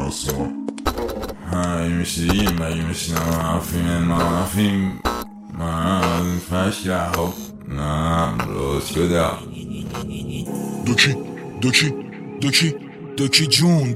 میشی مگه میشنم مافیم من فشکه خب نه روز شده دوکی جون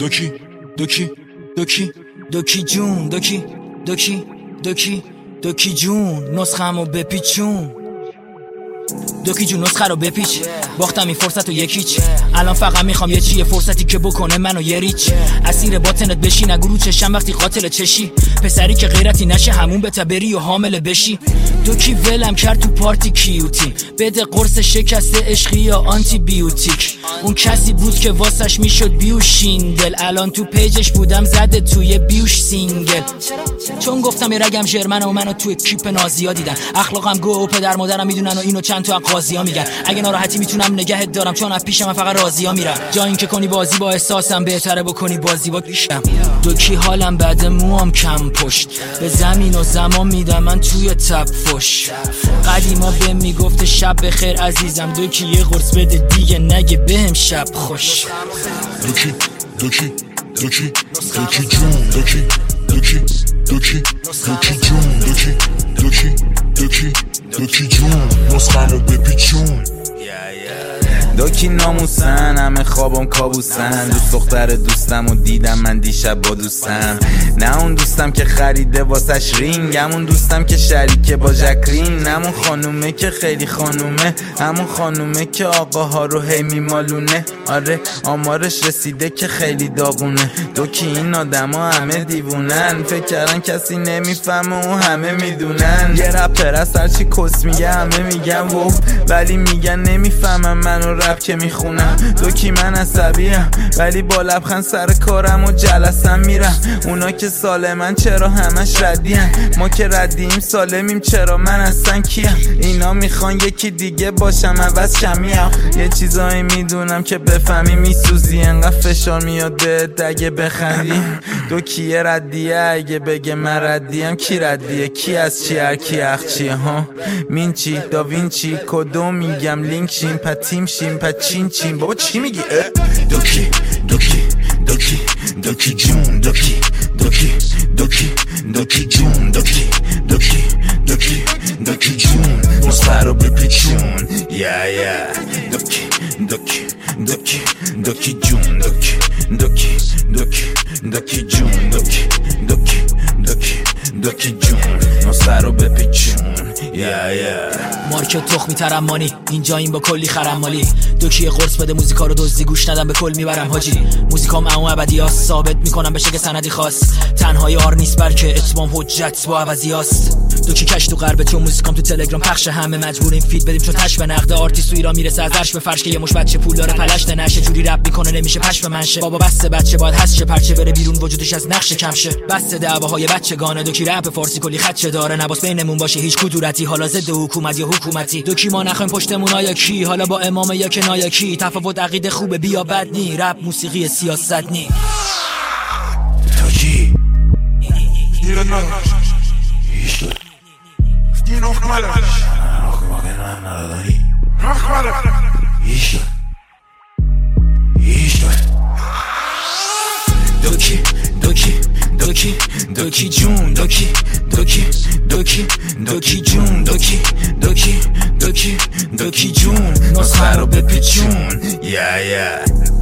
دوکی جون نسخمو بپیچون دوکی جون نسخه رو بپیچ باختم این فرصت و یکیچ الان فقط میخوام یه فرصتی که بکنه منو یه ریچ اسیر باطنت بشی نگو رو چشم وقتی قاتل چشی پسری که غیرتی نشه همون بتا بری و حامل بشی دوکی ولم کرد تو پارتی کیوتی بده قرص شکست عشقی یا آنتی بیوتیک اون کسی بود که واسش میشد بیوشین دل الان تو پیجش بودم زده توی بیوش سینگل چون گفتم یه رگم ژرمنه و منو توی کیپ نازیا دیدن اخلاقم گو و پدر مادرم میدونن و اینو چند تا قاضیا میگن اگه ناراحتی میتونم نگهت دارم چون از پیش من فقط راضیا میرن جا این که کنی بازی با احساسم بهتره بکنی بازی با پیشم دوکی حالم بعد موام کم پشت به زمین و زمان میدم من توی تب فش قدیما به میگفت شب بخیر عزیزم دوکی یه قرص بده دیگه نگه بهم شب خوش دوکی جون دوکی جون نسخمو بپیچون دوکی ناموسن همه خوابم کابوسن دوست دختر دوستم و دیدم من دیشب با دوستم نه اون دوستم که خریده واسش رینگ همون دوستم که شریکه با جکرین همون خانومه که خیلی خانومه همون خانومه که آقاها رو هی میمالونه آره آمارش رسیده که خیلی داغونه دوکی این آدم ها همه دیوونن فکر کردن کسی نمیفهمه و همه میدونن یه رپر از هرچی کس میگه همه میگن وو ولی میگن نمیفهمم منو رپ که میخونم دوکی من عصبیم ولی با لبخند سر کارم و جلسم میرم اونا که سالمن چرا همش ردیم ما که ردیم سالمیم چرا من اصلا کیم اینا میخوان یکی دیگه باشم عوض کمیم یه چیزایی میدونم که بفهمی میسوزی انقدر فشار میاد بهت اگه بخندی دوکی ردیه اگه بگه من ردیم کی ردیه کی از چی هر کی اخچیه ها مینچی داوینچی کدوم میگم لینک شیم پتیم شیم چین بابا چی میگی؟ دوکی جون دوکی جون دوکی جون نسخه رو بپیچون دوکی جون دوکی جون دوکی جون نسخه رو بپیچون مارکت تخمی ترمانی اینجا این با کلی خرمالی دوکی قرص بده موزیکا رو دزدی گوش ندم به کل میبرم حاجی موزیکام اما ابدیاست ثابت میکنم بشه که سندی خاص تنهایی آر نیست بلکه اتمام حجت با عوضیاست دوکی کش تو غربه تو موزیکام تو تلگرام پخش همه مجبوریم فید بدیم چون تش به نقد آرتیست تو ایران میرسه از عرش به فرش که یه مش بچه پول داره پلشت نشه جوری رپ میکنه نمیشه پش به منشه بابا بس بچه باید هست شه پرچه بره بیرون وجودش از نقش کم شه بس دعواهای بچگانه دوکی رپ فارسی کلی خدشه داره نباس بینمون باشه هیچ کدورتی حالا ضد حکومت یا حکومتی دوکی ما نخوایم پشتمون آیا کی حالا با امام یا کنایا کی تفاوت عقیده خوبه بیا بد نی رپ موسیقی سیاست نی دوکی دوکی جون دوکی جون نسخه رو بپیچون